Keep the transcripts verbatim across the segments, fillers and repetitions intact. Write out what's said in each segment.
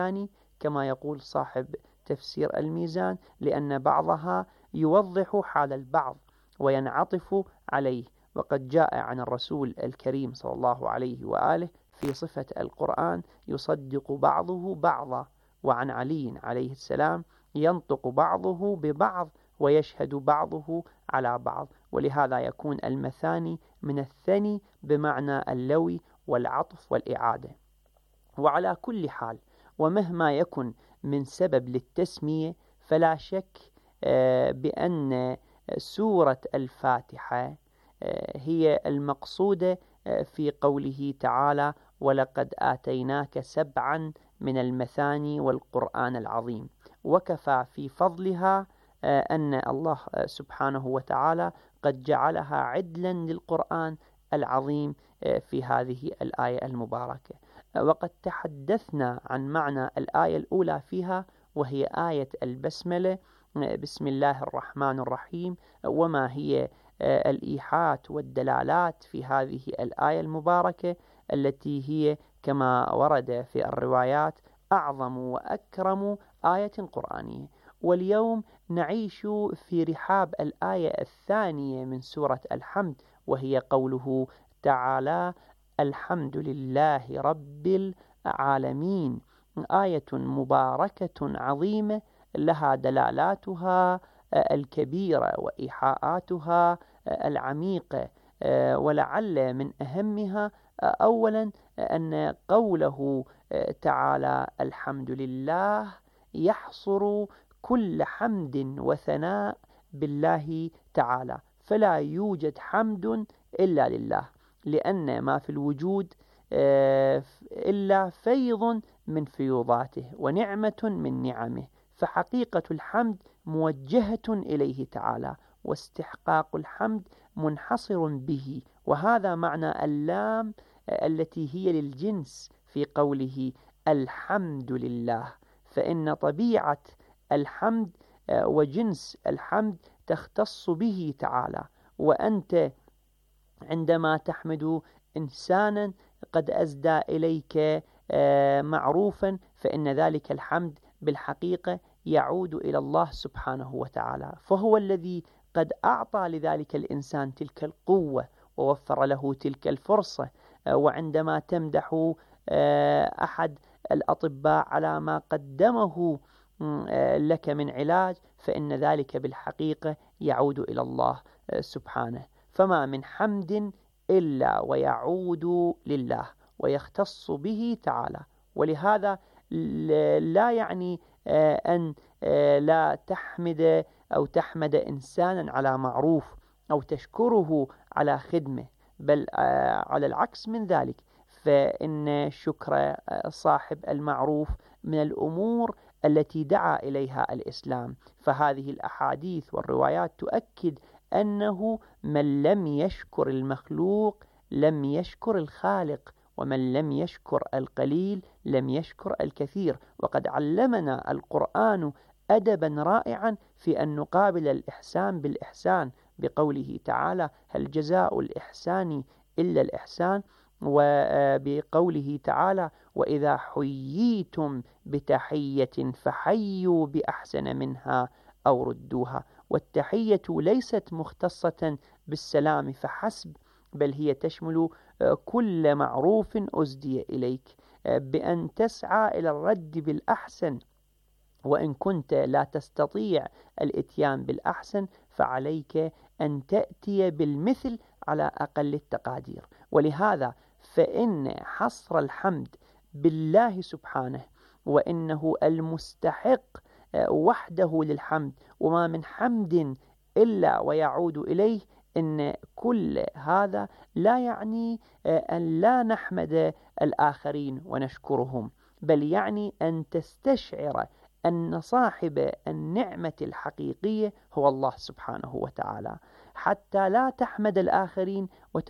كما يقول صاحب تفسير الميزان، لأن بعضها يوضح حال البعض وينعطف عليه. وقد جاء عن الرسول الكريم صلى الله عليه وآله في صفة القرآن يصدق بعضه بعضا، وعن علي عليه السلام ينطق بعضه ببعض ويشهد بعضه على بعض. ولهذا يكون المثاني من الثني بمعنى اللوي والعطف والإعادة. وعلى كل حال، ومهما يكن من سبب للتسمية، فلا شك بأن سورة الفاتحة هي المقصودة في قوله تعالى: ولقد آتيناك سبعا من المثاني والقرآن العظيم. وكفى في فضلها أن الله سبحانه وتعالى قد جعلها عدلا للقرآن العظيم في هذه الآية المباركة. وقد تحدثنا عن معنى الآية الأولى فيها، وهي آية البسملة: بسم الله الرحمن الرحيم. وما هي الإيحاءات والدلالات في هذه الآية المباركة التي هي كما ورد في الروايات أعظم وأكرم آية قرآنية. واليوم نعيش في رحاب الآية الثانية من سورة الحمد، وهي قوله تعالى: الحمد لله رب العالمين. آية مباركة عظيمة لها دلالاتها الكبيرة وإيحاءاتها العميقة. ولعل من أهمها أولا أن قوله تعالى الحمد لله يحصر كل حمد وثناء بالله تعالى، فلا يوجد حمد إلا لله، لأن ما في الوجود إلا فيض من فيوضاته ونعمة من نعمه، فحقيقة الحمد موجهة إليه تعالى، واستحقاق الحمد منحصر به. وهذا معنى اللام التي هي للجنس في قوله الحمد لله، فإن طبيعة الحمد وجنس الحمد تختص به تعالى. وأنت عندما تحمد إنسانا قد أسدى إليك معروفا، فإن ذلك الحمد بالحقيقة يعود إلى الله سبحانه وتعالى، فهو الذي قد أعطى لذلك الإنسان تلك القوة ووفر له تلك الفرصة. وعندما تمدح أحد الأطباء على ما قدمه لك من علاج، فإن ذلك بالحقيقة يعود إلى الله سبحانه. فما من حمد إلا ويعود لله ويختص به تعالى. ولهذا لا يعني أن لا تحمد أو تحمد إنسانا على معروف أو تشكره على خدمة، بل على العكس من ذلك، فإن شكر صاحب المعروف من الأمور التي دعا إليها الإسلام. فهذه الأحاديث والروايات تؤكد أنه من لم يشكر المخلوق لم يشكر الخالق، ومن لم يشكر القليل لم يشكر الكثير. وقد علمنا القرآن أدبا رائعا في أن نقابل الإحسان بالإحسان، بقوله تعالى: هل جزاء الإحسان إلا الإحسان؟ وبقوله تعالى: وإذا حييتم بتحية فحيوا بأحسن منها أو ردوها. والتحية ليست مختصة بالسلام فحسب، بل هي تشمل كل معروف أسدي إليك، بأن تسعى إلى الرد بالأحسن، وإن كنت لا تستطيع الإتيان بالأحسن فعليك أن تأتي بالمثل على أقل التقادير. ولهذا فإن حصر الحمد بالله سبحانه، وإنه المستحق وحده للحمد، وما من حمد إلا ويعود إليه، إن كل هذا لا يعني أن لا نحمد الآخرين ونشكرهم، بل يعني أن تستشعر أن صاحب النعمة الحقيقية هو الله سبحانه وتعالى، حتى لا تحمد الآخرين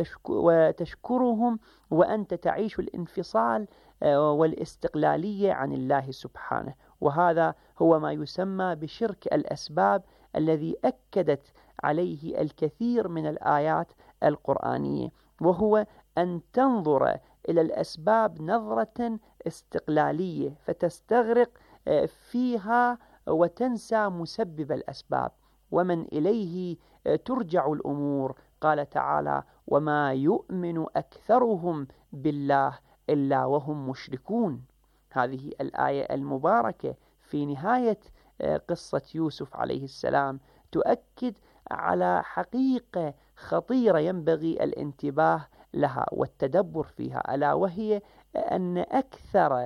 وتشكرهم وأنت تعيش الانفصال والاستقلالية عن الله سبحانه. وهذا هو ما يسمى بشرك الأسباب، الذي أكدت عليه الكثير من الآيات القرآنية، وهو أن تنظر إلى الأسباب نظرة استقلالية فتستغرق فيها وتنسى مسبب الأسباب ومن إليه ترجع الأمور. قال تعالى: وما يؤمن أكثرهم بالله إلا وهم مشركون. هذه الآية المباركة في نهاية قصة يوسف عليه السلام تؤكد على حقيقة خطيرة ينبغي الانتباه لها والتدبر فيها، ألا وهي أن أكثر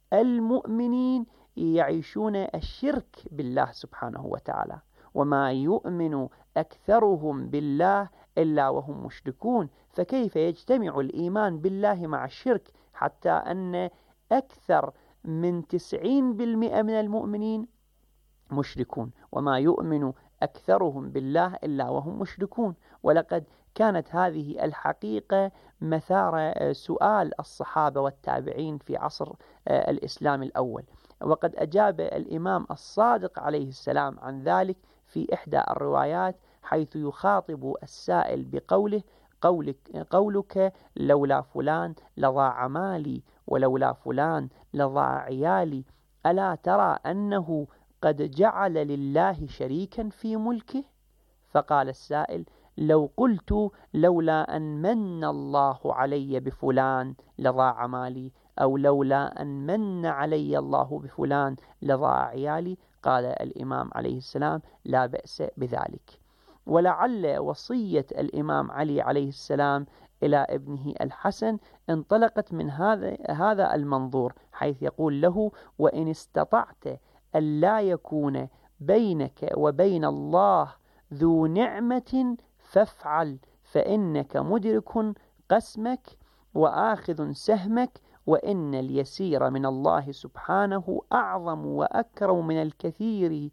المؤمنين يعيشون الشرك بالله سبحانه وتعالى. وما يؤمن أكثرهم بالله إلا وهم مشركون، فكيف يجتمع الإيمان بالله مع الشرك حتى أن أكثر من تسعين بالمئة من المؤمنين مشركون؟ وما يؤمن أكثرهم بالله إلا وهم مشركون. ولقد كانت هذه الحقيقة مثار سؤال الصحابة والتابعين في عصر الإسلام الأول، وقد أجاب الإمام الصادق عليه السلام عن ذلك في إحدى الروايات، حيث يخاطب السائل بقوله: قولك, قولك لولا فلان لضاع مالي ولولا فلان لضاع عيالي، ألا ترى أنه قد جعل لله شريكا في ملكه؟ فقال السائل: لو قلت لولا أن من الله علي بفلان لضاع مالي، أو لولا أن من علي الله بفلان لضاع عيالي، قال الإمام عليه السلام: لا بأس بذلك. ولعل وصية الإمام علي عليه السلام إلى ابنه الحسن انطلقت من هذا هذا المنظور، حيث يقول له: وإن استطعت أن لا يكون بينك وبين الله ذو نعمة فافعل، فإنك مدرك قسمك وآخذ سهمك، وإن اليسير من الله سبحانه أعظم وأكرم من الكثير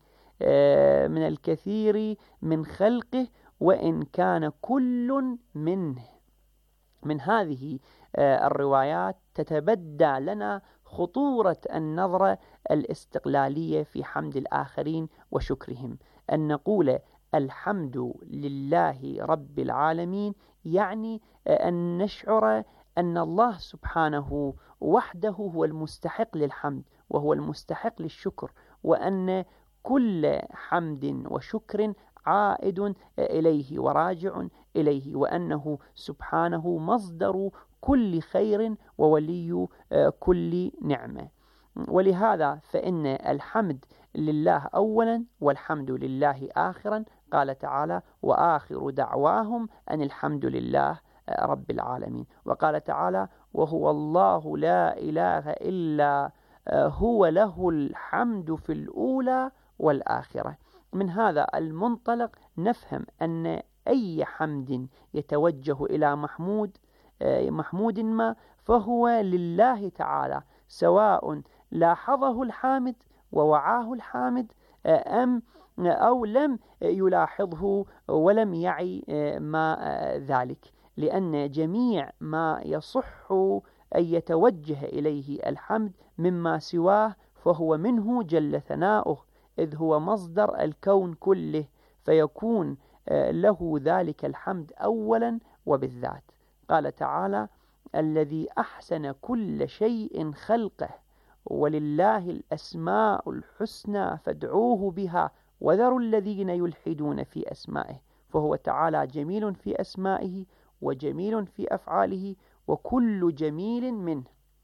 من الكثير من خلقه، وإن كان كل منه. من هذه الروايات تتبدى لنا خطورة النظرة الاستقلالية في حمد الآخرين وشكرهم. أن نقول الحمد لله رب العالمين يعني أن نشعر أن الله سبحانه وحده هو المستحق للحمد وهو المستحق للشكر، وأن كل حمد وشكر عائد إليه وراجع إليه، وأنه سبحانه مصدر كل خير وولي كل نعمة. ولهذا فإن الحمد لله أولا والحمد لله آخرا. قال تعالى: وآخر دعواهم أن الحمد لله رب العالمين. وقال تعالى: وهو الله لا إله إلا هو له الحمد في الأولى والآخرة. من هذا المنطلق نفهم أن أي حمد يتوجه إلى محمود محمود ما فهو لله تعالى، سواء لاحظه الحامد ووعاه الحامد أم أو لم يلاحظه ولم يعي ما ذلك، لأن جميع ما يصح أن يتوجه إليه الحمد مما سواه فهو منه جل ثناؤه، إذ هو مصدر الكون كله، فيكون له ذلك الحمد أولا وبالذات. قال تعالى: الذي أحسن كل شيء خلقه ولله الأسماء الحسنى فادعوه بها وذروا الذين يلحدون في أسمائه. فهو تعالى جميل في أسمائه وجميل في أفعاله وكل جميل منه.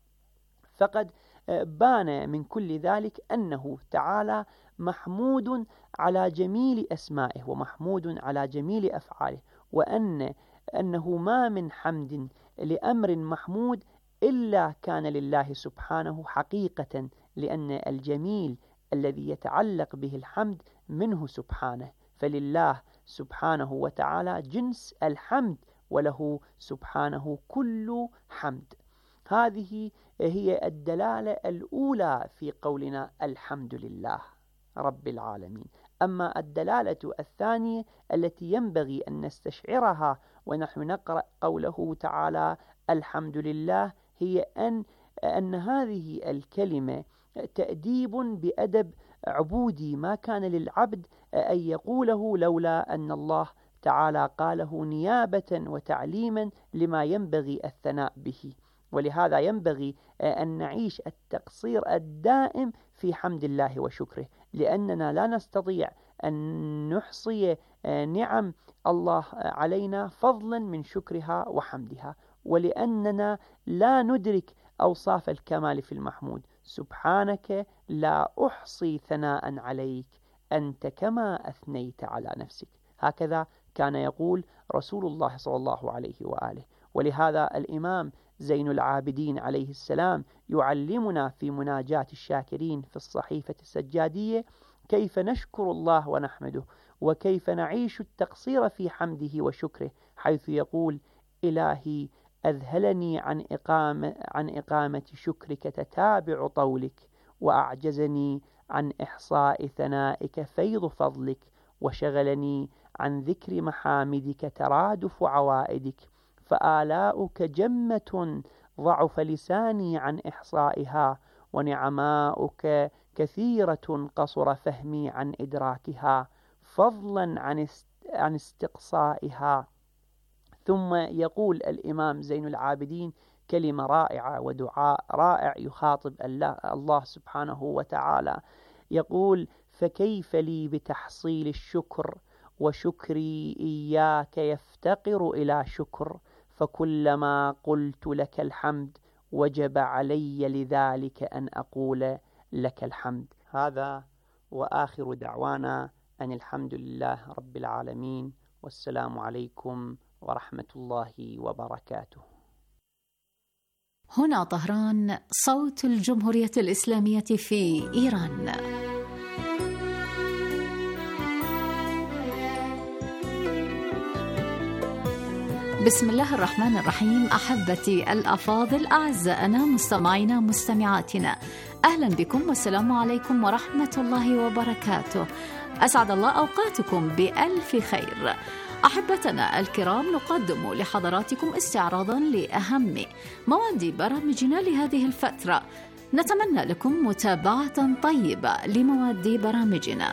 فقد بان من كل ذلك أنه تعالى محمود على جميل أسمائه ومحمود على جميل أفعاله، وأن أنه ما من حمد لأمر محمود إلا كان لله سبحانه حقيقة، لأن الجميل الذي يتعلق به الحمد منه سبحانه، فلله سبحانه وتعالى جنس الحمد وله سبحانه كل حمد. هذه هي الدلالة الأولى في قولنا الحمد لله رب العالمين. أما الدلالة الثانية التي ينبغي أن نستشعرها ونحن نقرأ قوله تعالى الحمد لله هي أن أن هذه الكلمة تأديب بأدب عبودي ما كان للعبد أن يقوله لولا أن الله تعالى قاله نيابة وتعليما لما ينبغي الثناء به. ولهذا ينبغي أن نعيش التقصير الدائم في حمد الله وشكره، لأننا لا نستطيع أن نحصي نعم الله علينا فضلا من شكرها وحمدها، ولأننا لا ندرك أوصاف الكمال في المحمود. سبحانك لا أحصي ثناء عليك أنت كما أثنيت على نفسك. هكذا كان يقول رسول الله صلى الله عليه وآله. ولهذا الإمام زين العابدين عليه السلام يعلمنا في مناجاة الشاكرين في الصحيفة السجادية كيف نشكر الله ونحمده، وكيف نعيش التقصير في حمده وشكره، حيث يقول: إلهي أذهلني عن إقامة, عن إقامة شكرك تتابع طولك، وأعجزني عن إحصاء ثنائك فيض فضلك، وشغلني عن ذكر محامدك ترادف عوائدك، فآلاؤك جمة ضعف لساني عن إحصائها، ونعماؤك كثيرة قصر فهمي عن إدراكها، فضلا عن عن استقصائها. ثم يقول الإمام زين العابدين كلمة رائعة ودعاء رائع يخاطب الله سبحانه وتعالى، يقول: فكيف لي بتحصيل الشكر وشكري إياك يفتقر إلى شكر، فكلما قلت لك الحمد وجب علي لذلك أن أقول لك الحمد. هذا وآخر دعوانا أن الحمد لله رب العالمين، والسلام عليكم ورحمة الله وبركاته. هنا طهران، صوت الجمهورية الإسلامية في إيران. بسم الله الرحمن الرحيم. أحبتي الأفاضل، أعزائنا مستمعينا مستمعاتنا، أهلا بكم والسلام عليكم ورحمة الله وبركاته. أسعد الله أوقاتكم بألف خير. أحبتنا الكرام، نقدم لحضراتكم استعراضا لأهم مواد برامجنا لهذه الفترة. نتمنى لكم متابعة طيبة لمواد برامجنا.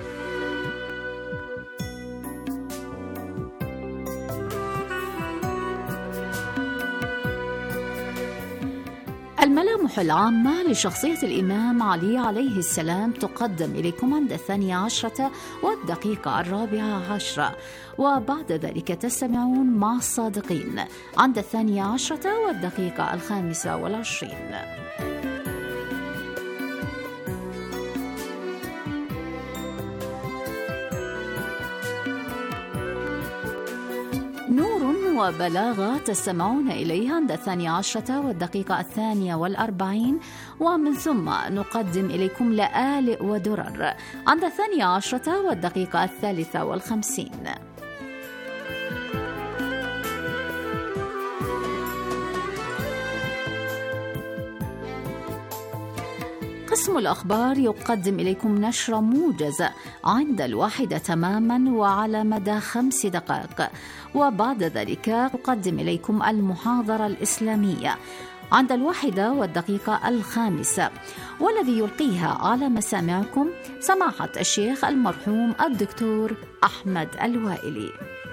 الملامح العامة لشخصية الإمام علي عليه السلام تقدم إليكم عند الثانية عشرة والدقيقة الرابعة عشرة، وبعد ذلك تستمعون مع الصادقين عند الثانية عشرة والدقيقة الخامسة والعشرين. نور وبلاغة تستمعون إليها عند الثانية عشرة والدقيقة الثانية والأربعين، ومن ثم نقدم إليكم لآلئ ودرر عند الثانية عشرة والدقيقة الثالثة والخمسين. قسم الأخبار يقدم إليكم نشرة موجزة عند الواحدة تماما وعلى مدى خمس دقائق، وبعد ذلك أقدم إليكم المحاضرة الإسلامية عند الواحدة والدقيقة الخامسة، والذي يلقيها على مسامعكم سماحة الشيخ المرحوم الدكتور أحمد الوائلي.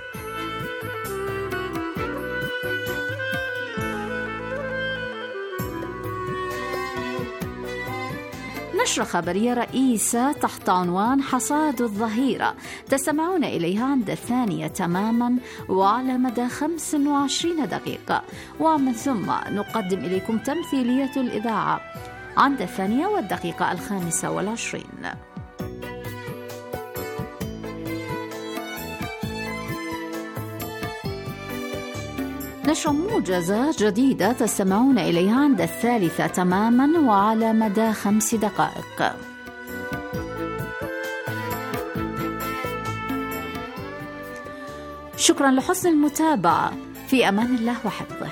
نشرة خبرية رئيسة تحت عنوان حصاد الظهيرة تستمعون إليها عند الثانية تماما وعلى مدى خمس وعشرين دقيقة، ومن ثم نقدم إليكم تمثيلية الإذاعة عند الثانية والدقيقة الخامسة والعشرين. نشرة موجزة جديدة تستمعون إليها عند الثالثة تماما وعلى مدى خمس دقائق. شكرا لحسن المتابعة، في أمان الله وحفظه.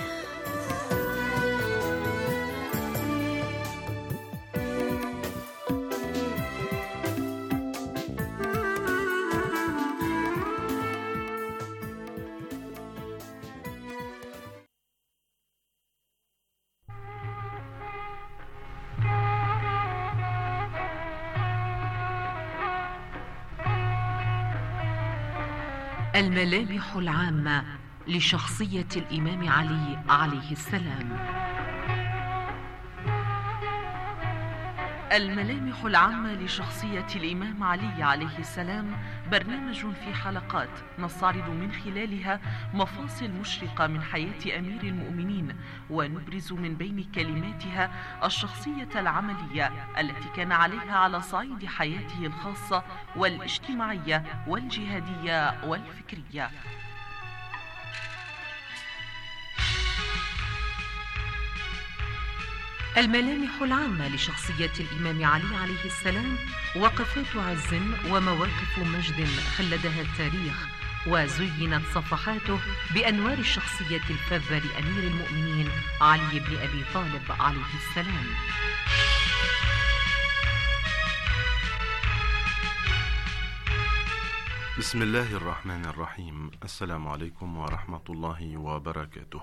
الملامح العامة لشخصية الإمام علي عليه السلام. الملامح العامة لشخصية الإمام علي عليه السلام برنامج في حلقات نستعرض من خلالها مفاصل مشرقة من حياة أمير المؤمنين، ونبرز من بين كلماتها الشخصية العملية التي كان عليها على صعيد حياته الخاصة والاجتماعية والجهادية والفكرية. الملامح العامة لشخصية الإمام علي عليه السلام، وقفات عز ومواقف مجد خلدها التاريخ، وزينت صفحاته بأنوار الشخصية الفذة لأمير المؤمنين علي بن أبي طالب عليه السلام. بسم الله الرحمن الرحيم. السلام عليكم ورحمة الله وبركاته.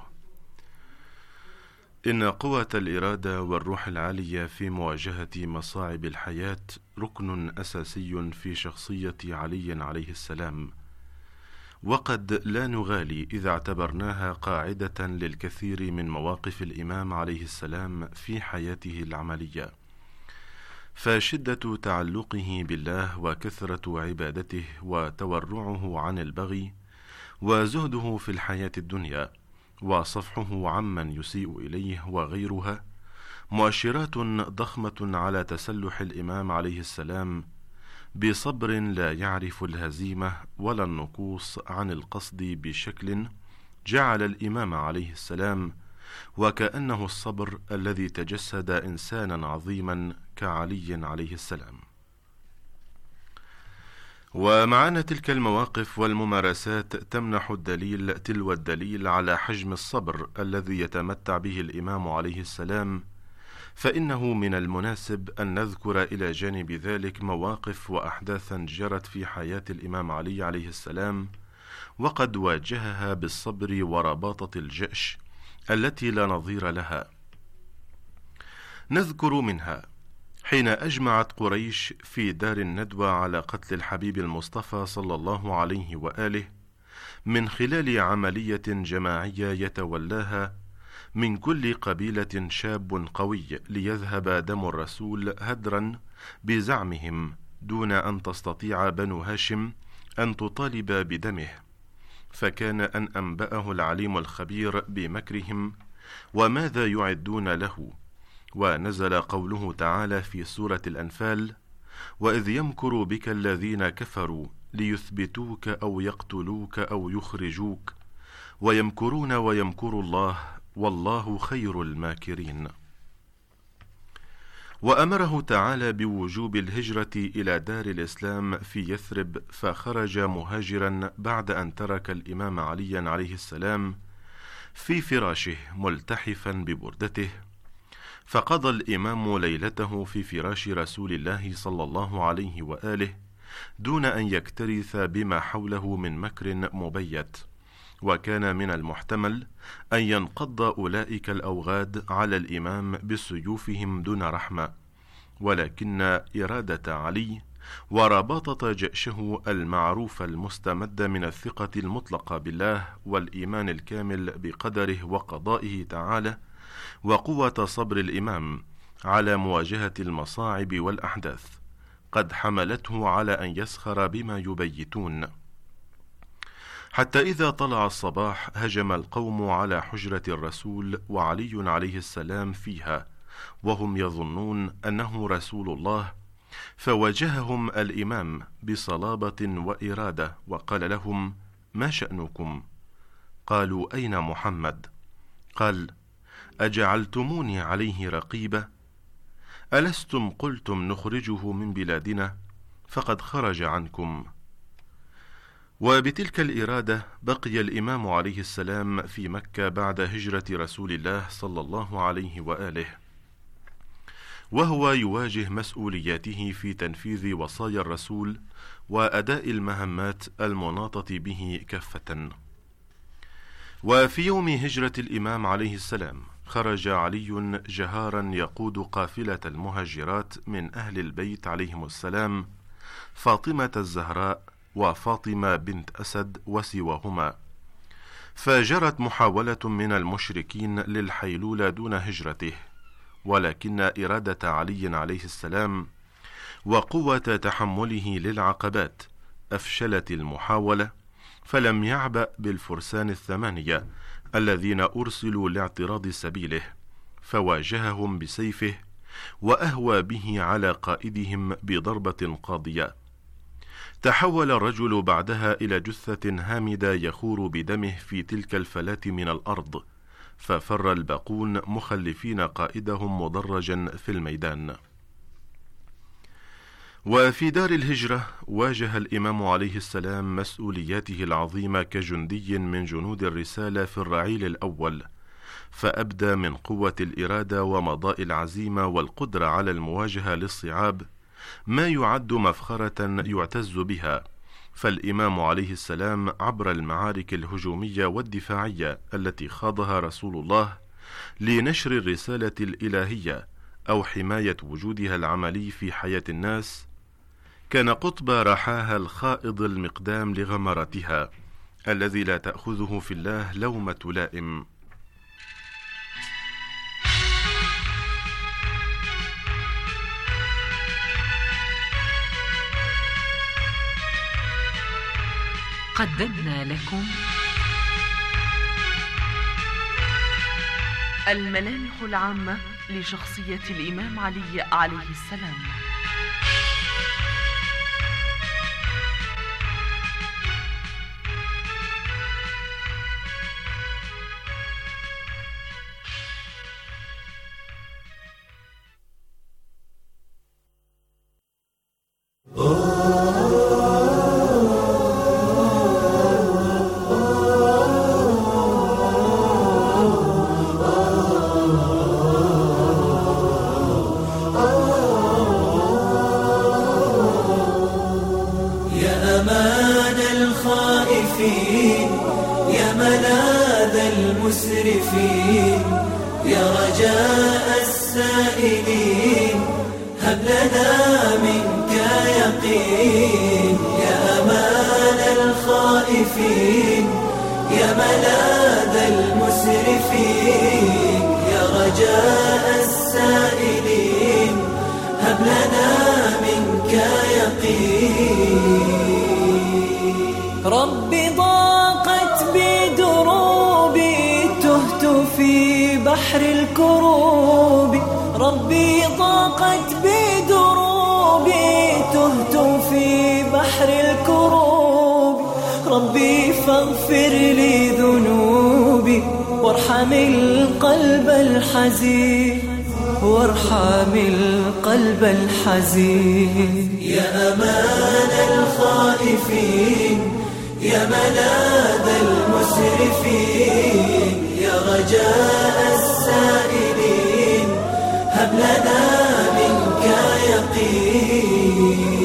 إن قوة الإرادة والروح العالية في مواجهة مصاعب الحياة ركن أساسي في شخصية علي عليه السلام، وقد لا نغالي إذا اعتبرناها قاعدة للكثير من مواقف الإمام عليه السلام في حياته العملية، فشدة تعلقه بالله وكثرة عبادته وتورعه عن البغي وزهده في الحياة الدنيا وصفحه عمن يسيء إليه وغيرها مؤشرات ضخمة على تسلح الإمام عليه السلام بصبر لا يعرف الهزيمة ولا النقوص عن القصد بشكل جعل الإمام عليه السلام وكأنه الصبر الذي تجسد إنسانا عظيما كعلي عليه السلام. ومعنا تلك المواقف والممارسات تمنح الدليل تلو الدليل على حجم الصبر الذي يتمتع به الإمام عليه السلام، فإنه من المناسب أن نذكر إلى جانب ذلك مواقف وأحداثا جرت في حياة الإمام علي عليه السلام وقد واجهها بالصبر ورباطة الجأش التي لا نظير لها. نذكر منها حين أجمعت قريش في دار الندوة على قتل الحبيب المصطفى صلى الله عليه وآله من خلال عملية جماعية يتولاها من كل قبيلة شاب قوي ليذهب دم الرسول هدرا بزعمهم دون أن تستطيع بنو هاشم أن تطالب بدمه، فكان أن أنبأه العليم الخبير بمكرهم وماذا يعدون له، ونزل قوله تعالى في سورة الأنفال: وإذ يمكر بك الذين كفروا ليثبتوك أو يقتلوك أو يخرجوك ويمكرون ويمكر الله والله خير الماكرين. وأمره تعالى بوجوب الهجرة إلى دار الإسلام في يثرب، فخرج مهاجرا بعد أن ترك الإمام علي عليه السلام في فراشه ملتحفا ببردته، فقضى الإمام ليلته في فراش رسول الله صلى الله عليه وآله دون أن يكترث بما حوله من مكر مبيت، وكان من المحتمل أن ينقض أولئك الأوغاد على الإمام بسيوفهم دون رحمة، ولكن إرادة علي ورباطة جأشه المعروف المستمد من الثقة المطلقة بالله والإيمان الكامل بقدره وقضائه تعالى وقوة صبر الإمام على مواجهة المصاعب والأحداث قد حملته على أن يسخر بما يبيتون، حتى إذا طلع الصباح هجم القوم على حجرة الرسول وعلي عليه السلام فيها وهم يظنون أنه رسول الله، فواجههم الإمام بصلابة وإرادة وقال لهم: ما شأنكم؟ قالوا: أين محمد؟ قال: أجعلتموني عليه رقيبة؟ ألستم قلتم نخرجه من بلادنا؟ فقد خرج عنكم. وبتلك الإرادة بقي الإمام عليه السلام في مكة بعد هجرة رسول الله صلى الله عليه وآله، وهو يواجه مسؤولياته في تنفيذ وصايا الرسول وأداء المهمات المناطة به كافة. وفي يوم هجرة الإمام عليه السلام خرج علي جهارا يقود قافلة المهاجرات من أهل البيت عليهم السلام، فاطمة الزهراء وفاطمة بنت أسد وسواهما، فجرت محاولة من المشركين للحيلولة دون هجرته، ولكن إرادة علي عليه السلام وقوة تحمله للعقبات أفشلت المحاولة، فلم يعبأ بالفرسان الثمانية الذين أرسلوا لاعتراض سبيله، فواجههم بسيفه وأهوى به على قائدهم بضربة قاضية. تحول الرجل بعدها إلى جثة هامدة يخور بدمه في تلك الفلاة من الأرض، ففر الباقون مخلفين قائدهم مدرجا في الميدان. وفي دار الهجرة واجه الإمام عليه السلام مسؤولياته العظيمة كجندي من جنود الرسالة في الرعيل الأول، فأبدى من قوة الإرادة ومضاء العزيمة والقدرة على المواجهة للصعاب ما يعد مفخرة يعتز بها. فالإمام عليه السلام عبر المعارك الهجومية والدفاعية التي خاضها رسول الله لنشر الرسالة الإلهية أو حماية وجودها العملي في حياة الناس، كان قطب رحاها الخائض المقدام لغمرتها الذي لا تأخذه في الله لومة لائم. قدمنا لكم الملامح العامة لشخصية الإمام علي عليه السلام. يا ملاذ المسرفين، يا رجاء السائلين، هب لنا منك يقين. يا أمان الخائفين، يا ملاذ المسرفين، يا رجاء السائلين، هب لنا منك يقين. ربي ضاقت بدروبي، تهت في بحر الكروب. ربي ضاقت بدروبي، تهت في بحر الكروب. ربي فاغفر لي ذنوبي، وارحم القلب الحزين، وارحم القلب الحزين. يا أمان الخائفين، يا ملاذ المسرفين، يا رجاء السائلين، هب لنا منك يقين.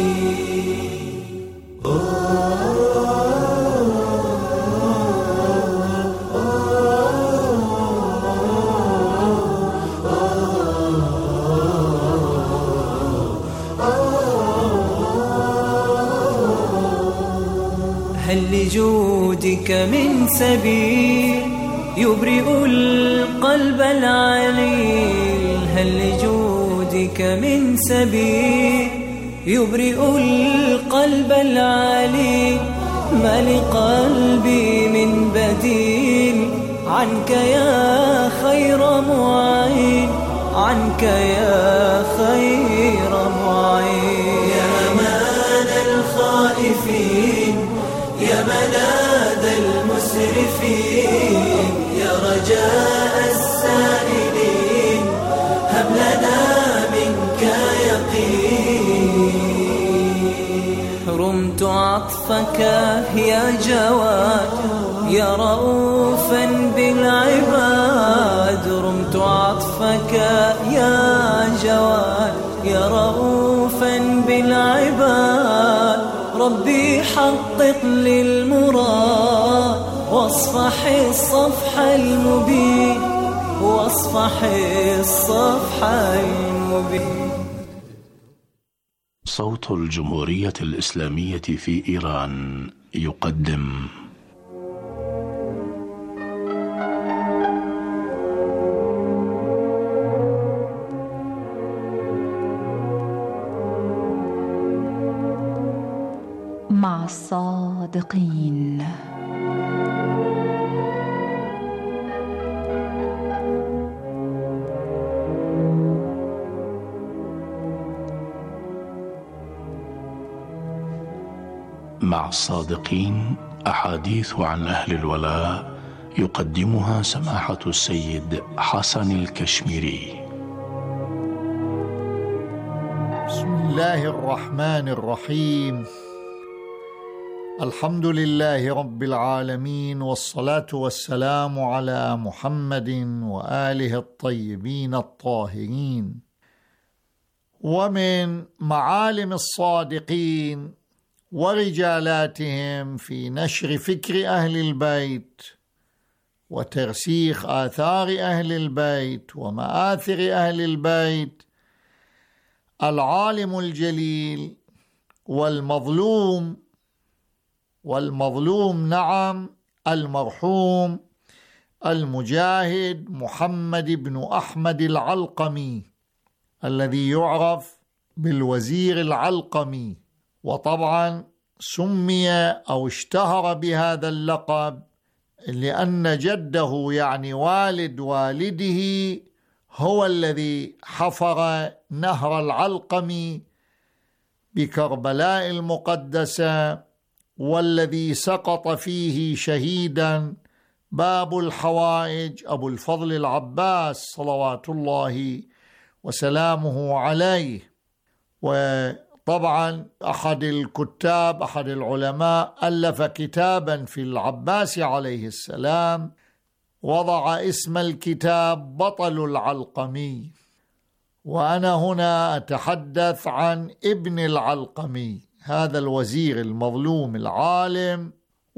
هل لجودك من سبيل يبرئ القلب العليل؟ هل لجودك من سبيل يبرئ القلب العليل؟ ما لقلبي من بديل عنك يا خير معين، عنك يا خير معين. يا أمان الخائفين، يا ملاذ المسرفين، يا رجاء السائلين، هب لنا منك يقين. رمت عطفك يا جواد، يا رؤوفا بالعباد. رمت عطفك يا جواد، يا رؤوفا بالعباد. ربي حقق للمراد، واصفح الصفح المبين، واصفح الصفح المبين. صوت الجمهورية الإسلامية في إيران يقدم مع الصادقين. مع الصادقين، أحاديث عن أهل الولاء، يقدمها سماحة السيد حسن الكشميري. بسم الله الرحمن الرحيم. الحمد لله رب العالمين، والصلاة والسلام على محمد وآله الطيبين الطاهرين. ومن معالم الصادقين ورجالاتهم في نشر فكر أهل البيت وترسيخ آثار أهل البيت ومآثر أهل البيت العالم الجليل والمظلوم والمظلوم نعم المرحوم المجاهد محمد بن أحمد العلقمي، الذي يعرف بالوزير العلقمي، وطبعا سمي أو اشتهر بهذا اللقب لأن جده يعني والد والده هو الذي حفر نهر العلقمي بكربلاء المقدسة، والذي سقط فيه شهيدا باب الحوائج أبو الفضل العباس صلوات الله وسلامه عليه. وطبعا أحد الكتاب أحد العلماء ألف كتابا في العباس عليه السلام، وضع اسم الكتاب بطل العلقمي، وأنا هنا أتحدث عن ابن العلقمي، هذا الوزير المظلوم العالم.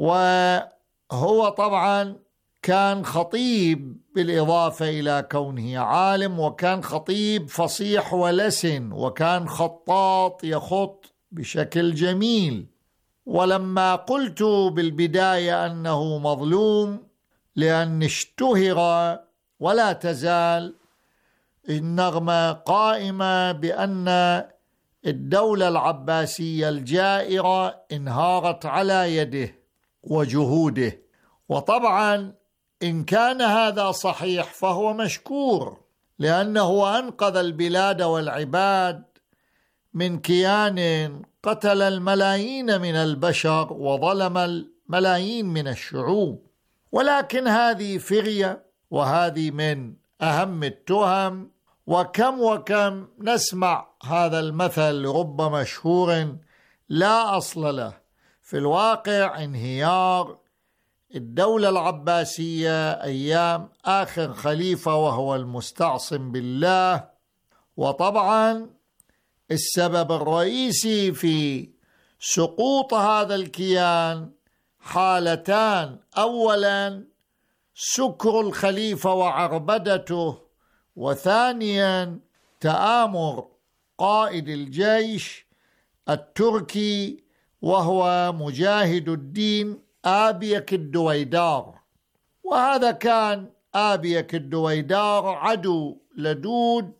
وهو طبعا كان خطيب بالإضافة إلى كونه عالم، وكان خطيب فصيح ولسن، وكان خطاط يخط بشكل جميل. ولما قلت بالبداية أنه مظلوم لأن اشتهر ولا تزال النغمة قائمة بأن الدولة العباسية الجائرة انهارت على يده وجهوده، وطبعا إن كان هذا صحيح فهو مشكور، لأنه أنقذ البلاد والعباد من كيان قتل الملايين من البشر وظلم الملايين من الشعوب. ولكن هذه فرية، وهذه من أهم التهم. وكم وكم نسمع هذا المثل رب مشهور لا أصل له. في الواقع انهيار الدولة العباسية أيام آخر خليفة وهو المستعصم بالله. وطبعا السبب الرئيسي في سقوط هذا الكيان حالتان: أولا سكر الخليفة وعربدته، وثانيا تآمر قائد الجيش التركي وهو مجاهد الدين آبيك الدويدار. وهذا كان آبيك الدويدار عدو لدود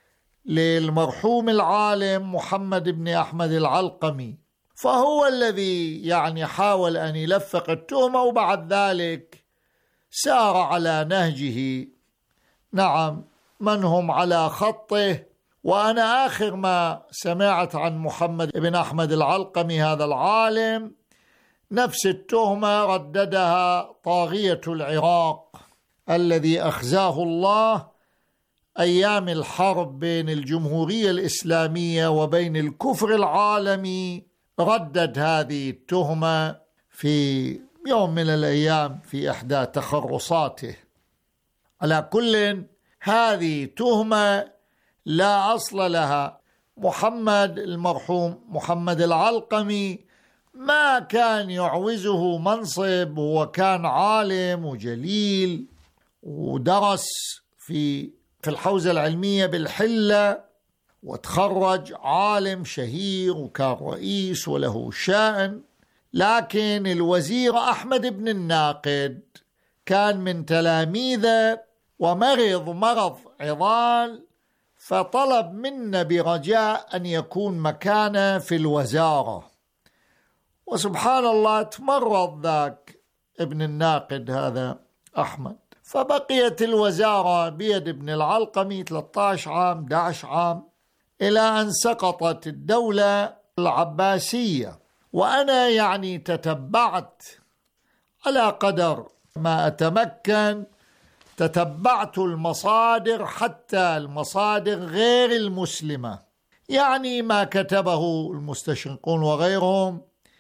للمرحوم العالم محمد بن أحمد العلقمي، فهو الذي يعني حاول أن يلفق التهمة، وبعد ذلك سار على نهجه نعم من هم على خطه. وأنا آخر ما سمعت عن محمد بن أحمد العلقمي هذا العالم نفس التهمة رددها طاغية العراق الذي أخزاه الله أيام الحرب بين الجمهورية الإسلامية وبين الكفر العالمي، ردد هذه التهمة في يوم من الأيام في إحدى تخرصاته. على كل هذه تهمة لا أصل لها. محمد المرحوم محمد العلقمي ما كان يعوزه منصب، وكان عالم وجليل ودرس في في الحوزة العلمية بالحلة، وتخرج عالم شهير وكان رئيس وله شأن. لكن الوزير أحمد بن الناقد كان من تلاميذه ومرض مرض عضال، فطلب منا برجاء أن يكون مكانه في الوزارة. وسبحان الله تمرض ذاك ابن الناقد هذا أحمد، فبقيت الوزارة بيد ابن العلقمي ثلاثة عشر عام أحد عشر عام إلى أن سقطت الدولة العباسية. وأنا يعني تتبعت على قدر ما أتمكن، تتبعت المصادر حتى المصادر غير المسلمة، يعني ما كتبه المستشرقون وغيرهم.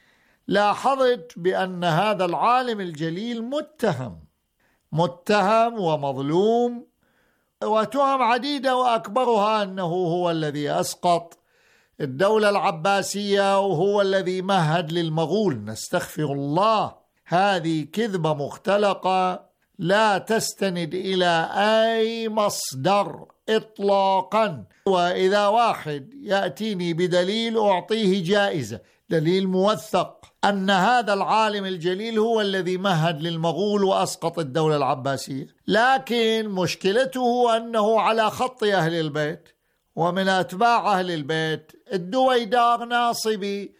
لاحظت بأن هذا العالم الجليل متهم متهم ومظلوم، وتهم عديدة، وأكبرها أنه هو الذي أسقط الدولة العباسية وهو الذي مهد للمغول. نستغفر الله، هذه كذبة مختلقة لا تستند إلى أي مصدر إطلاقا. وإذا واحد يأتيني بدليل أعطيه جائزة، دليل موثق أن هذا العالم الجليل هو الذي مهد للمغول وأسقط الدولة العباسية. لكن مشكلته أنه على خط أهل البيت، ومن أتباع أهل البيت الدويدار ناصبي،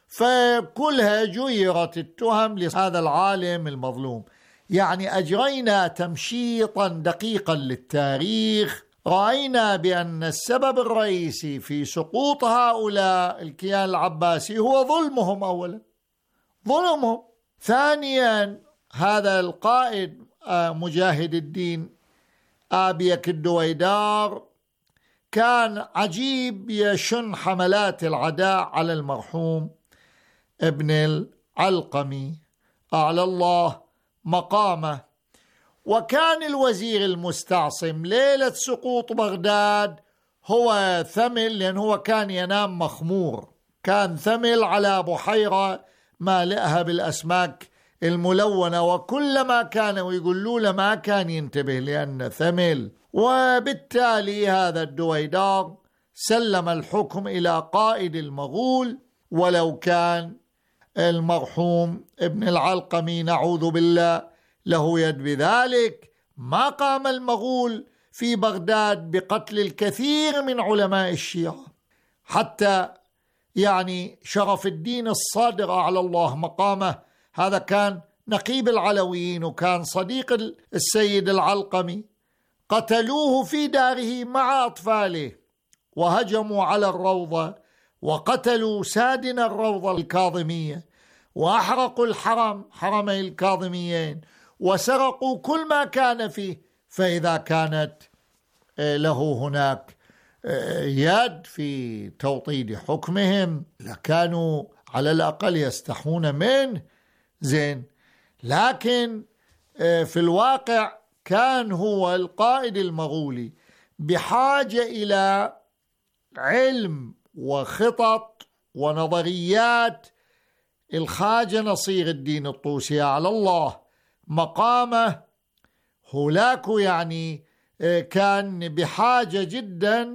فكلها جيرت التهم لهذا العالم المظلوم. يعني أجرينا تمشيطا دقيقا للتاريخ، رأينا بأن السبب الرئيسي في سقوط هؤلاء الكيان العباسي هو ظلمهم. أولا ظلمهم، ثانيا هذا القائد مجاهد الدين آبيك الدويدار كان عجيب، يشن حملات العداء على المرحوم ابن العلقمي أعلى الله مقامه. وكان الوزير المستعصم ليلة سقوط بغداد هو ثمل، لأن هو كان ينام مخمور، كان ثمل على بحيرة مالئها بالأسماك الملونة، وكلما كانوا يقولوا له ما كان ينتبه لأنه ثمل. وبالتالي هذا الدويدار سلم الحكم إلى قائد المغول، ولو كان المرحوم ابن العلقمي نعوذ بالله له يد بذلك ما قام المغول في بغداد بقتل الكثير من علماء الشيعة. حتى يعني شرف الدين الصادق على الله مقامه، هذا كان نقيب العلويين وكان صديق السيد العلقمي، قتلوه في داره مع أطفاله، وهجموا على الروضة وقتلوا سادن الروضة الكاظمية، وأحرقوا الحرم حرمي الكاظميين، وسرقوا كل ما كان فيه. فإذا كانت له هناك يد في توطيد حكمهم لكانوا على الأقل يستحون منه. زين، لكن في الواقع كان هو القائد المغولي بحاجة إلى علم وخطط ونظريات الخواجة نصير الدين الطوسي على الله مقامه. هولاك يعني كان بحاجة جدا،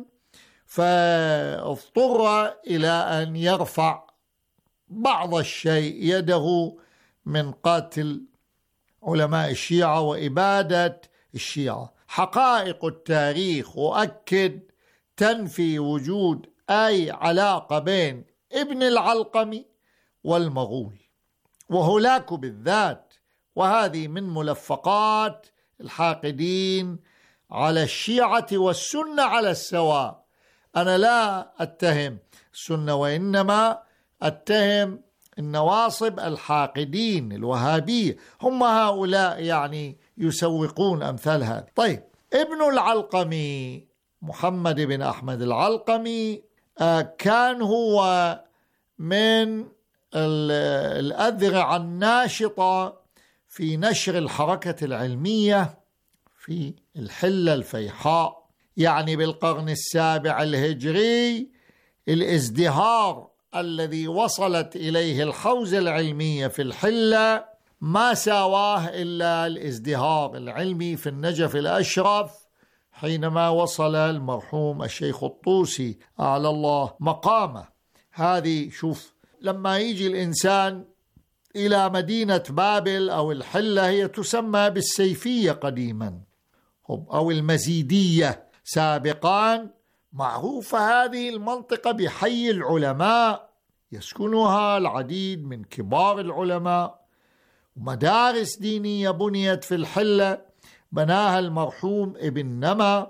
فاضطر إلى أن يرفع بعض الشيء يده من قتل علماء الشيعة وإبادة الشيعة. حقائق التاريخ وأكد تنفي وجود أي علاقة بين ابن العلقمي والمغول وهولاك بالذات، وهذه من ملفقات الحاقدين على الشيعة والسنة على السواء. أنا لا أتهم السنة، وإنما أتهم النواصب الحاقدين الوهابية، هم هؤلاء يعني يسوقون أمثال هذا. طيب، ابن العلقمي محمد بن أحمد العلقمي كان هو من الأذرع الناشطة في نشر الحركة العلمية في الحلة الفيحاء، يعني بالقرن السابع الهجري. الازدهار الذي وصلت إليه الحوزة العلمية في الحلة ما ساواه إلا الازدهار العلمي في النجف الأشرف حينما وصل المرحوم الشيخ الطوسي أعلى الله مقامه. هذه شوف، لما يجي الإنسان إلى مدينة بابل أو الحلة، هي تسمى بالسيفية قديما أو المزيدية سابقا، معروفة هذه المنطقة بحي العلماء. يسكنها العديد من كبار العلماء، ومدارس دينية بنيت في الحلة بناها المرحوم ابن نما،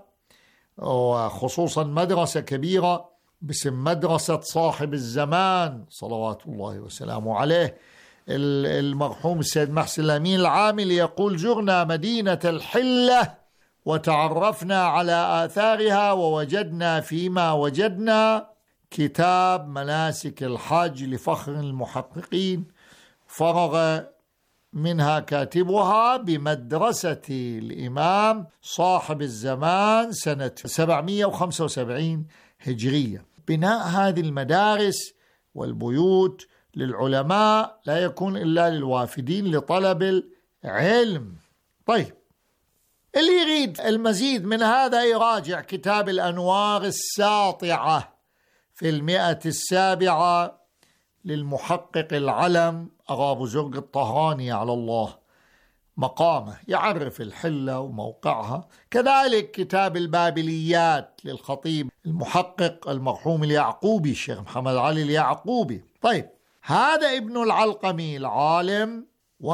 وخصوصا مدرسة كبيرة باسم مدرسة صاحب الزمان صلوات الله وسلامه عليه. المرحوم السيد محسن الأمين العامل يقول: زرنا مدينة الحلة وتعرفنا على آثارها، ووجدنا فيما وجدنا كتاب مناسك الحج لفخر المحققين، فرغ منها كاتبها بمدرسة الإمام صاحب الزمان سنة سبعمائة وخمسة وسبعين هجرية. بناء هذه المدارس والبيوت للعلماء لا يكون إلا للوافدين لطلب العلم. طيب، اللي يريد المزيد من هذا يراجع كتاب الأنوار الساطعة في المئة السابعة للمحقق العلم أغا أبو زرق الطهراني على الله مقامه، يعرف الحلة وموقعها. كذلك كتاب البابليات للخطيب المحقق المرحوم اليعقوبي الشيخ محمد علي اليعقوبي. طيب، هذا ابن العلقمي العالم،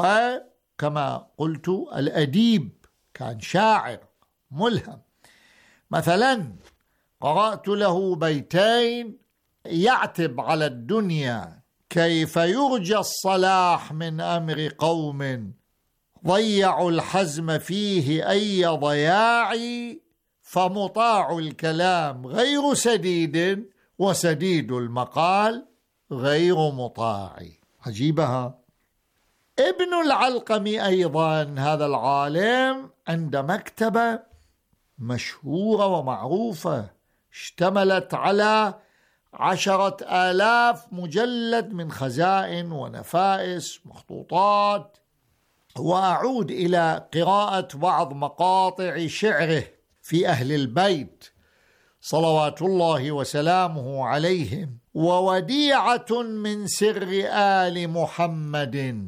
وكما قلت الأديب، كان شاعر ملهم. مثلا قرأت له بيتين يعتب على الدنيا: كيف يرجى الصلاح من أمر قوم ضيعوا الحزم فيه أي ضياع، فمطاع الكلام غير سديد وسديد المقال غير مطاع. عجيبها. ابن العلقمي أيضا هذا العالم عند مكتبة مشهورة ومعروفة اشتملت على عشرة آلاف مجلد من خزائن ونفائس مخطوطات. وأعود إلى قراءة بعض مقاطع شعره في أهل البيت صلوات الله وسلامه عليهم: ووديعة من سر آل محمد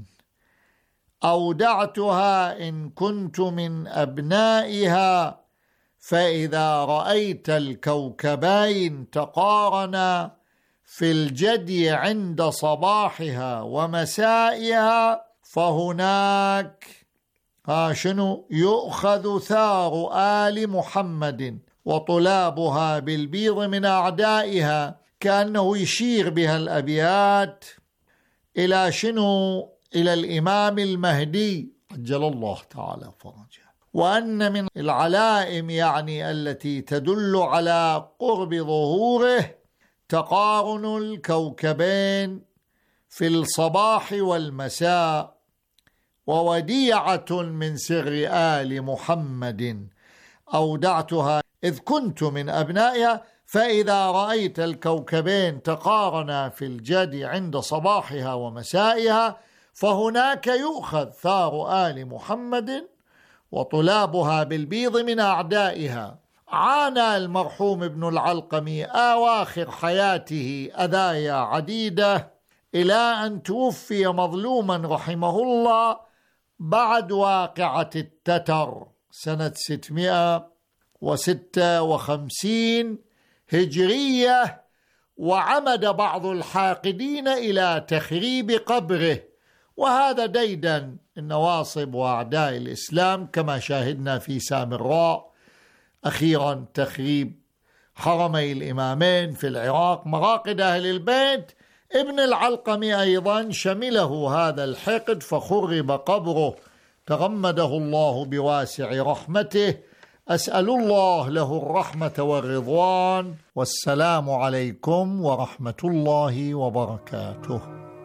أودعتها إن كنت من أبنائها، فإذا رأيت الكوكبين تقارنا في الجدي عند صباحها ومسائها، فهناك ها شنو يؤخذ ثار آل محمد وطلابها بالبيض من أعدائها. كأنه يشير بها الأبيات إلى شنو؟ إلى الإمام المهدي عجل الله تعالى فرجه. وأن من العلائم يعني التي تدل على قرب ظهوره تقارن الكوكبين في الصباح والمساء. ووديعة من سر آل محمد أودعتها إذ كنت من أبنائها، فإذا رأيت الكوكبين تقارنا في الجد عند صباحها ومسائها، فهناك يؤخذ ثار آل محمد وطلابها بالبيض من أعدائها. عانى المرحوم ابن العلقمي أواخر حياته أذايا عديدة إلى أن توفي مظلوما رحمه الله بعد واقعة التتر سنة ستمائة وستة وخمسين هجرية. وعمد بعض الحاقدين إلى تخريب قبره، وهذا ديدا النواصب وأعداء الإسلام كما شاهدنا في سامراء. أخيرا تخريب حرمي الإمامين في العراق، مراقد أهل البيت. ابن العلقمي أيضا شمله هذا الحقد فخرب قبره، تغمده الله بواسع رحمته. أسأل الله له الرحمة والرضوان، والسلام عليكم ورحمة الله وبركاته.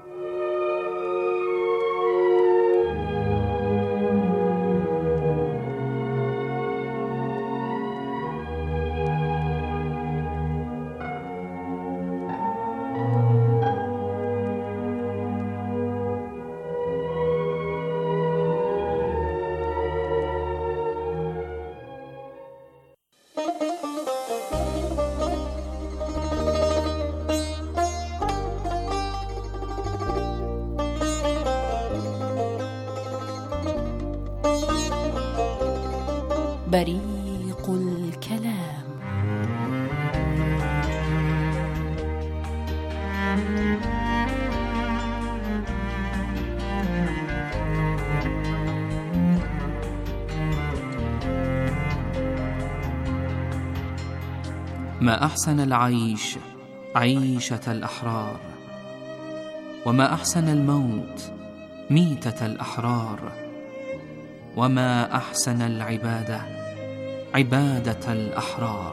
بريق الكلام. ما أحسن العيش عيشة الأحرار، وما أحسن الموت ميتة الأحرار، وما أحسن العبادة عبادة الأحرار.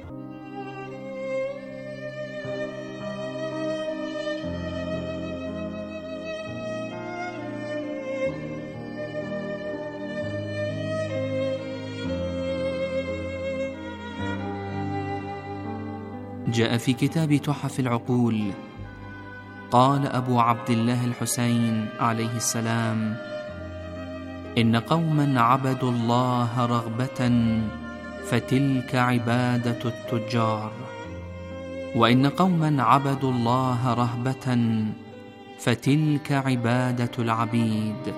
جاء في كتاب تحف العقول، قال أبو عبد الله الحسين عليه السلام: إن قوما عبدوا الله رغبة فتلك عبادة التجار، وإن قوما عبدوا الله رهبة فتلك عبادة العبيد،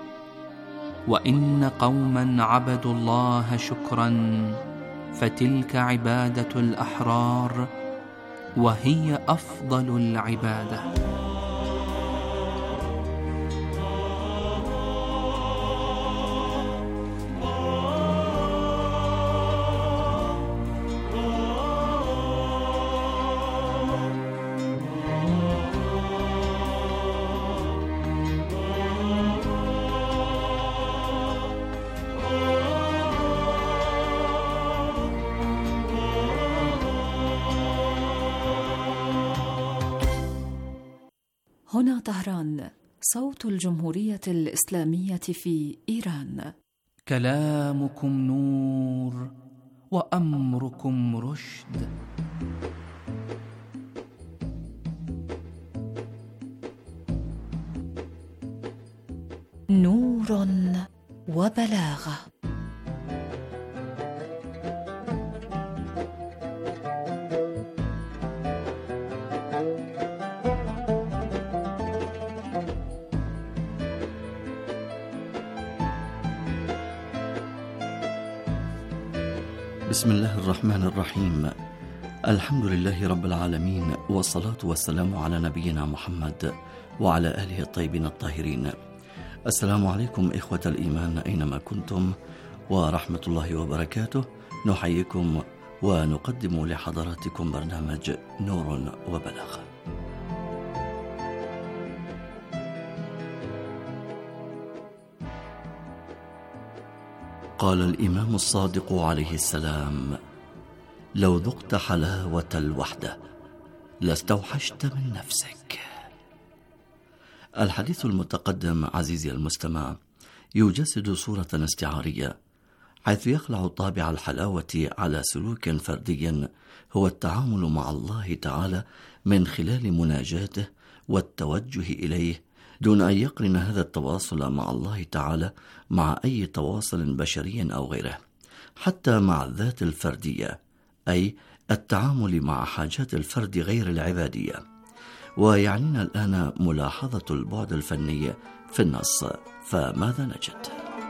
وإن قوما عبدوا الله شكرا فتلك عبادة الأحرار، وهي أفضل العبادة. هنا طهران، صوت الجمهورية الإسلامية في إيران. كلامكم نور وأمركم رشد. نور وبلاغة. بسم الله الرحمن الرحيم. الحمد لله رب العالمين، والصلاة والسلام على نبينا محمد وعلى آله الطيبين الطاهرين. السلام عليكم إخوة الإيمان أينما كنتم، ورحمة الله وبركاته. نحييكم ونقدم لحضراتكم برنامج نور وبلاغة. قال الإمام الصادق عليه السلام: لو ذقت حلاوة الوحدة لاستوحشت من نفسك. الحديث المتقدم عزيزي المستمع يجسد صورة استعارية، حيث يخلع طابع الحلاوة على سلوك فردي هو التعامل مع الله تعالى من خلال مناجاته والتوجه إليه، دون أن يقرن هذا التواصل مع الله تعالى مع أي تواصل بشري أو غيره، حتى مع الذات الفردية، أي التعامل مع حاجات الفرد غير العبادية. ويعنينا الآن ملاحظة البعد الفني في النص، فماذا نجد؟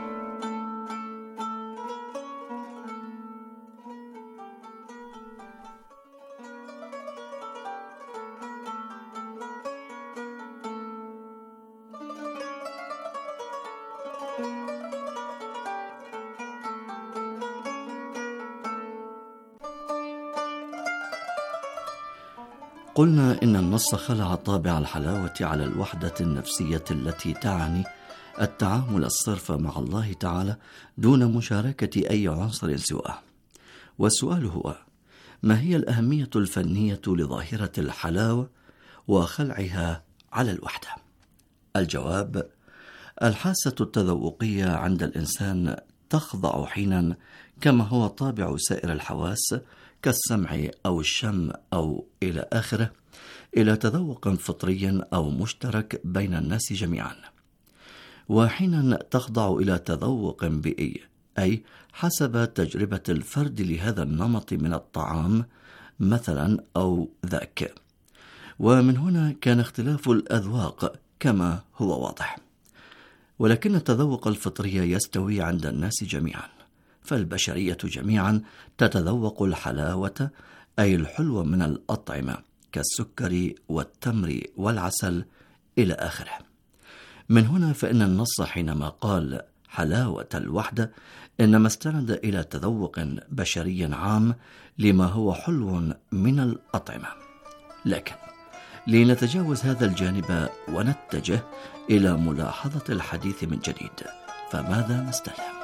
قلنا إن النص خلع طابع الحلاوة على الوحدة النفسية التي تعني التعامل الصرف مع الله تعالى دون مشاركة أي عنصر سواه. والسؤال هو: ما هي الأهمية الفنية لظاهرة الحلاوة وخلعها على الوحدة؟ الجواب: الحاسة التذوقية عند الإنسان تخضع حينا، كما هو طابع سائر الحواس كالسمع أو الشم أو إلى آخره، إلى تذوق فطري أو مشترك بين الناس جميعا، وحينا تخضع إلى تذوق بيئي، أي حسب تجربة الفرد لهذا النمط من الطعام مثلا أو ذاك. ومن هنا كان اختلاف الأذواق كما هو واضح، ولكن التذوق الفطري يستوي عند الناس جميعا، فالبشرية جميعا تتذوق الحلاوة، أي الحلو من الأطعمة كالسكر والتمر والعسل إلى آخره. من هنا فإن النص حينما قال حلاوة الوحدة إنما استند إلى تذوق بشري عام لما هو حلو من الأطعمة. لكن لنتجاوز هذا الجانب ونتجه إلى ملاحظة الحديث من جديد، فماذا نستلهم؟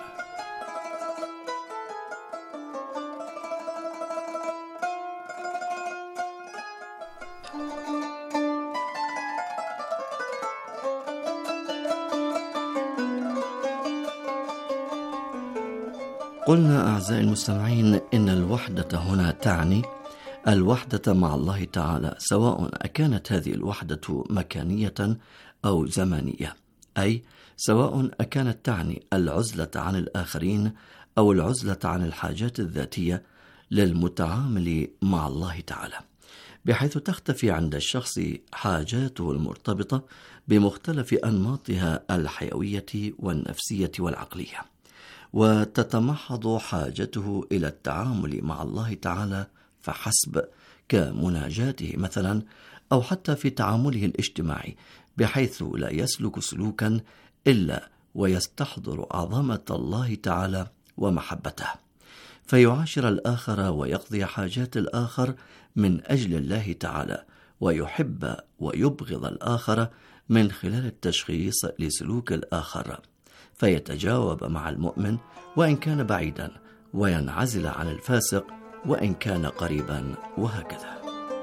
قلنا أعزائي المستمعين إن الوحدة هنا تعني الوحدة مع الله تعالى، سواء أكانت هذه الوحدة مكانية أو زمانية، أي سواء أكانت تعني العزلة عن الآخرين أو العزلة عن الحاجات الذاتية للمتعامل مع الله تعالى، بحيث تختفي عند الشخص حاجاته المرتبطة بمختلف أنماطها الحيوية والنفسية والعقلية، وتتمحض حاجته إلى التعامل مع الله تعالى فحسب، كمناجاته مثلا، أو حتى في تعامله الاجتماعي، بحيث لا يسلك سلوكا إلا ويستحضر عظمة الله تعالى ومحبته، فيعاشر الآخر ويقضي حاجات الآخر من أجل الله تعالى، ويحب ويبغض الآخر من خلال التشخيص لسلوك الآخر، فيتجاوب مع المؤمن وإن كان بعيدا، وينعزل عن الفاسق وإن كان قريبا، وهكذا.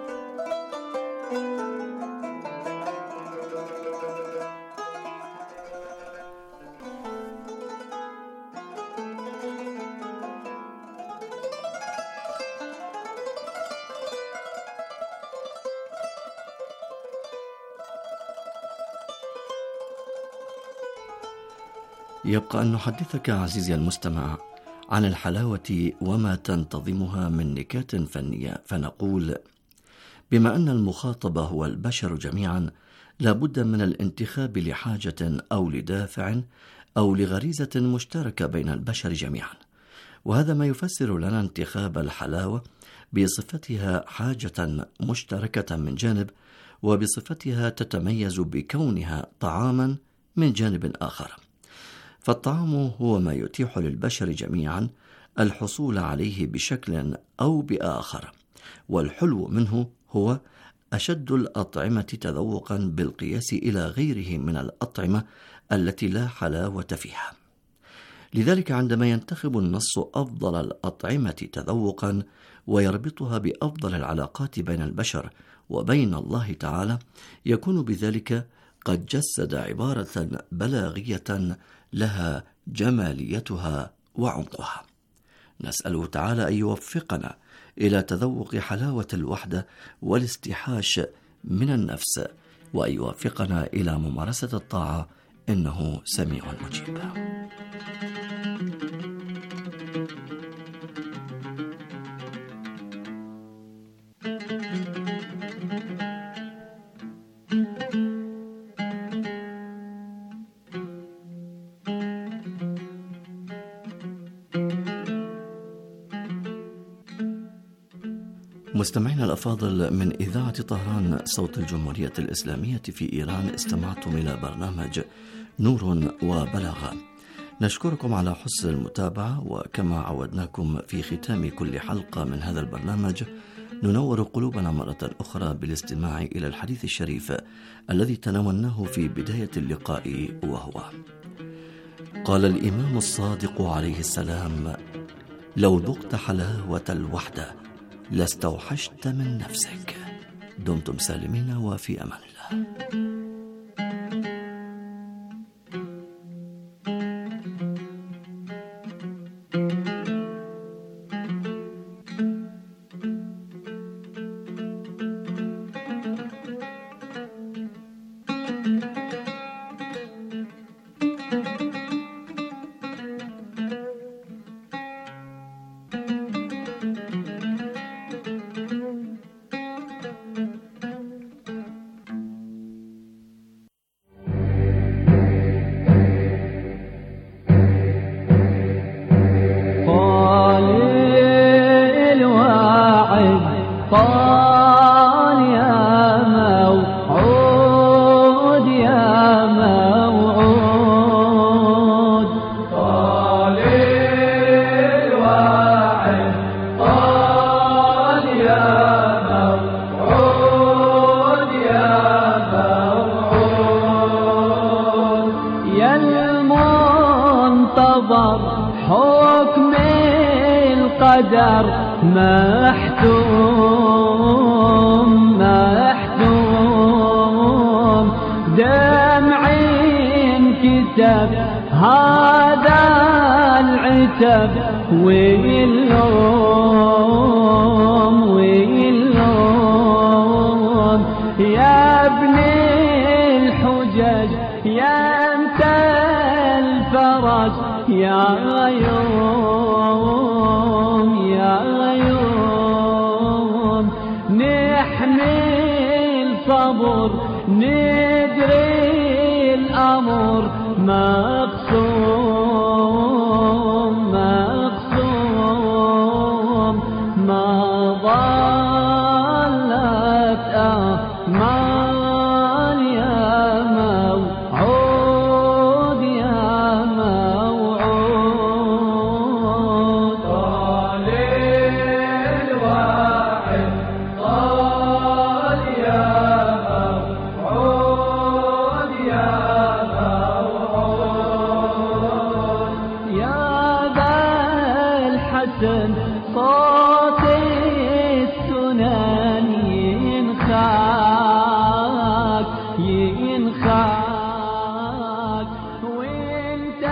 يبقى أن نحدثك عزيزي المستمع عن الحلاوة وما تنتظمها من نكات فنية، فنقول: بما أن المخاطب هو البشر جميعا، لابد من الانتخاب لحاجة أو لدافع أو لغريزة مشتركة بين البشر جميعا، وهذا ما يفسر لنا انتخاب الحلاوة بصفتها حاجة مشتركة من جانب، وبصفتها تتميز بكونها طعاما من جانب آخر. فالطعام هو ما يتيح للبشر جميعا الحصول عليه بشكل أو بآخر، والحلو منه هو أشد الأطعمة تذوقا بالقياس إلى غيره من الأطعمة التي لا حلاوة فيها. لذلك عندما ينتخب النص أفضل الأطعمة تذوقا ويربطها بأفضل العلاقات بين البشر وبين الله تعالى، يكون بذلك قد جسد عبارة بلاغية لها جماليتها وعمقها. نسأله تعالى أن يوفقنا إلى تذوق حلاوة الوحدة والاستحاش من النفس، وأن يوفقنا إلى ممارسة الطاعة، إنه سميع مجيب. مستمعينا الأفاضل، من إذاعة طهران صوت الجمهورية الإسلامية في إيران، استمعتم إلى برنامج نور وبلاغة. نشكركم على حسن المتابعة، وكما عودناكم في ختام كل حلقة من هذا البرنامج، ننور قلوبنا مرة أخرى بالاستماع إلى الحديث الشريف الذي تناولناه في بداية اللقاء، وهو: قال الإمام الصادق عليه السلام: لو ذقت حلاوة الوحدة لاستوحشت من نفسك. دمتم سالمين وفي أمان الله. القدر محتوم محتوم دمعي انكتب هذا العتب واللوم واللوم يا ابن الحجج يا انت الفرج يا يوم يا يوم نحمل صبر ندري الأمر مقسوم مقسوم ما ضلت أمال يا موعود يا موعود طال الواحد طال يا موعود يا صوت السنن ينخاك ينخاك وانت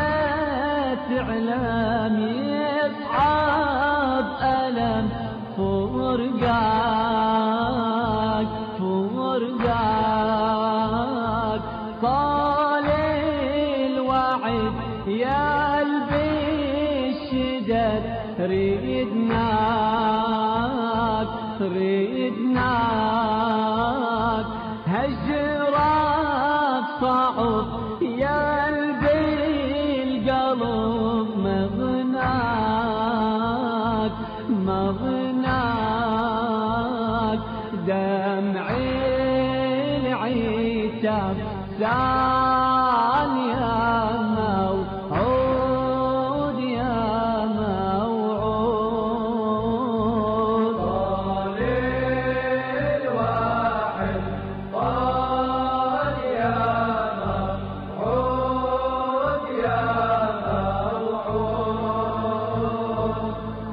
تعلم يصعب ألم فرقاك فرقاك طال الوعد يا قلبي الشدد ريدناك ريدناك هجرك صعب يا قلبي القلب مغناك مغناك دمعي العتاب سال يا موعود يا موعود طال الواحد طال يا موعود يا موعود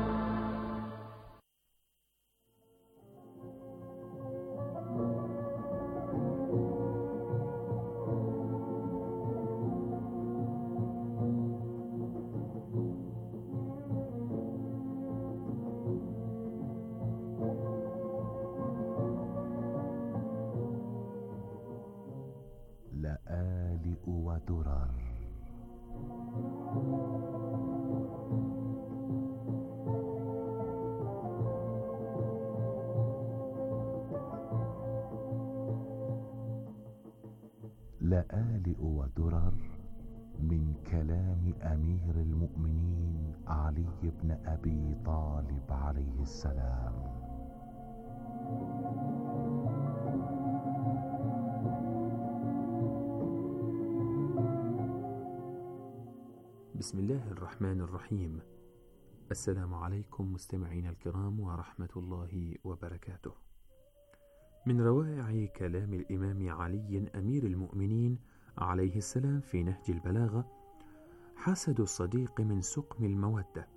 لآلئ ودرر لآلئ ودرر من كلام أمير المؤمنين علي بن أبي طالب عليه السلام. بسم الله الرحمن الرحيم. السلام عليكم مستمعين الكرام ورحمة الله وبركاته. من روائع كلام الإمام علي أمير المؤمنين عليه السلام في نهج البلاغة: حسد الصديق من سقم المودة.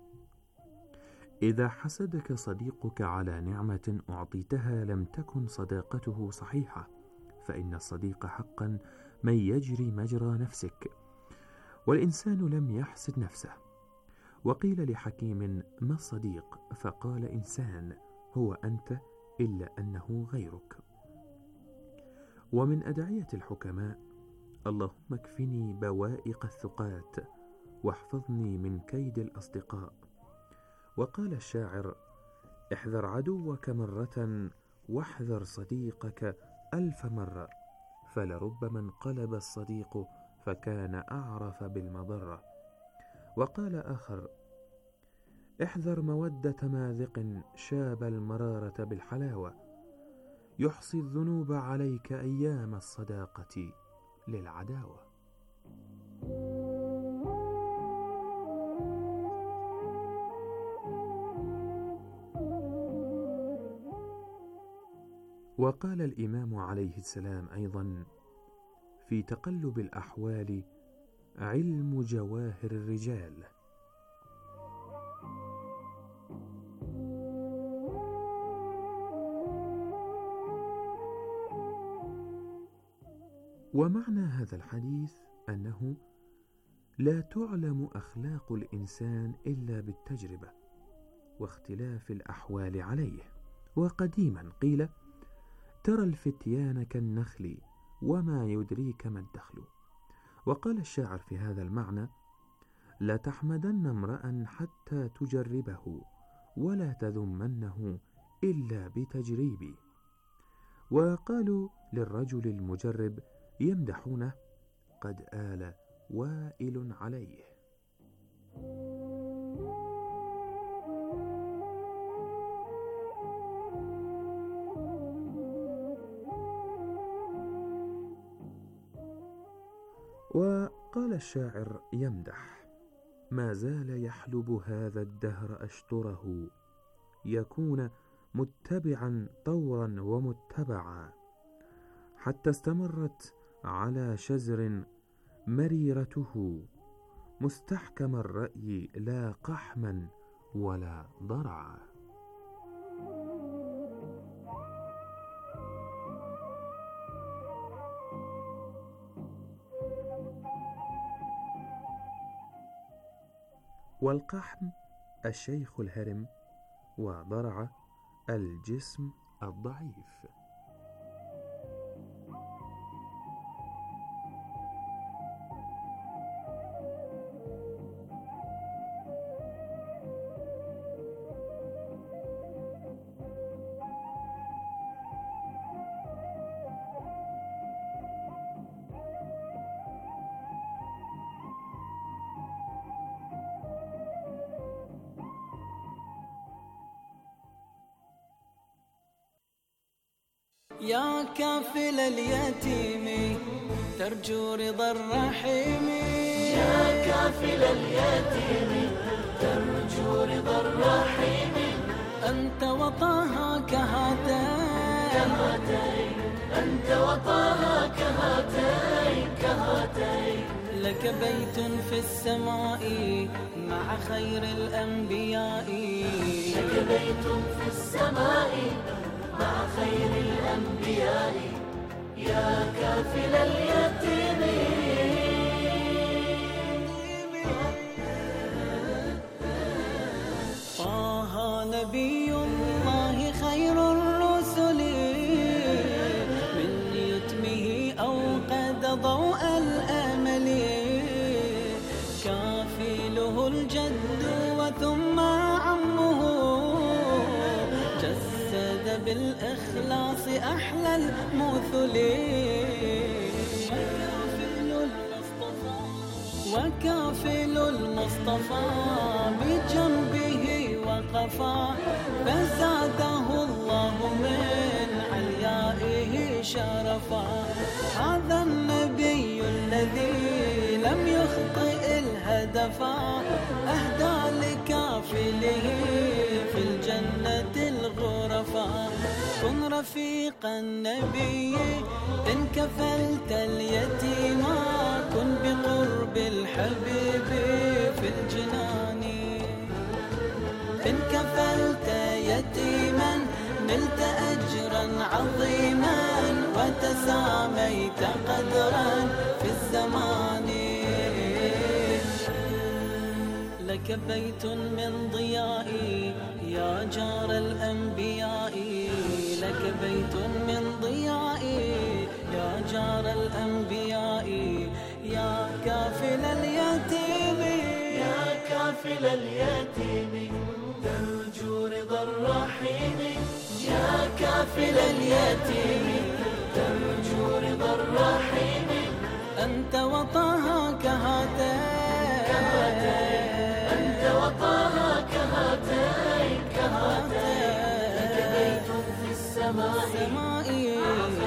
إذا حسدك صديقك على نعمة أعطيتها لم تكن صداقته صحيحة، فإن الصديق حقا من يجري مجرى نفسك، والإنسان لم يحسد نفسه. وقيل لحكيم: ما الصديق؟ فقال: إنسان هو أنت إلا أنه غيرك. ومن أدعية الحكماء: اللهم اكفني بوائق الثقات واحفظني من كيد الأصدقاء. وقال الشاعر: احذر عدوك مرة واحذر صديقك ألف مرة، فلربما انقلب الصديق فكان أعرف بالمضرة. وقال آخر: احذر مودة ماذق شاب المرارة بالحلاوة، يحصي الذنوب عليك أيام الصداقة للعداوة. وقال الإمام عليه السلام أيضا في تقلب الأحوال: علم جواهر الرجال. ومعنى هذا الحديث أنه لا تعلم أخلاق الإنسان إلا بالتجربة واختلاف الأحوال عليه. وقديما قيل: ترى الفتيان كالنخل وما يدريك ما الدخل. وقال الشاعر في هذا المعنى: لا تحمدن امرأ حتى تجربه ولا تذمنه إلا بتجريبي. وقالوا للرجل المجرب يمدحونه: قد آل وائل عليه. وقال الشاعر يمدح: ما زال يحلب هذا الدهر أشطره، يكون متبعا طورا ومتبعا، حتى استمرت على شزر مريرته، مستحكم الرأي لا قحما ولا ضرعا. والقحم الشيخ الهرم، وضرع الجسم الضعيف. يا كافل اليتيم ترجو رضا الرحيم، يا كافل اليتيم ترجو رضا الرحيم، أنت وطاها كهاتين كهاتين، أنت وطاها كهاتين كهاتين، لك بيت في السماء مع خير الأنبياء، لك بيت في السماء مع خير الأنبياء، يا كافل اليتيم. طه نبي الله خير الرسل، من يتمه أوقد ضوء الأمل، كافله الجد وثم عمه، جسد بالإخلاص أحلى المثل، وكافل المصطفى بجنبه وقفا، فزاده الله من عليائه شرفا. هذا النبي الذي لم يخطئ الهدفا، أهدى لكافله في الجنة الغرفا. كن رفيق النبي إن كفلت اليتيما، كن بقرب الحبيب في الجنان. إن كفلت يتيما نلت أجرا عظيما، وتساميت قدرا في الزمان. لك بيت من ضيائي يا جار الأنبياء، لك بيت من ضيائي يا جار الأنبياء، يا كافل اليتيم، يا كافل اليتيم ترجو رضا الرحيم، يا كافل اليتيم